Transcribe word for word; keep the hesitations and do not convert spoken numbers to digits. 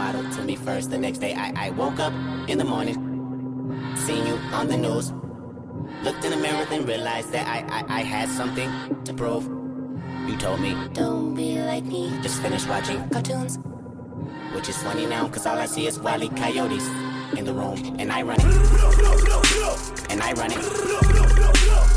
modeled to me first. The next day I, I woke up in the morning, seen you on the news. Looked in the mirror and realized that I, I, I had something to prove. You told me, don't be like me, just finished watching cartoons. Which is funny now, cause all I see is Wile E. Coyotes in the room. And I run it, and I run it,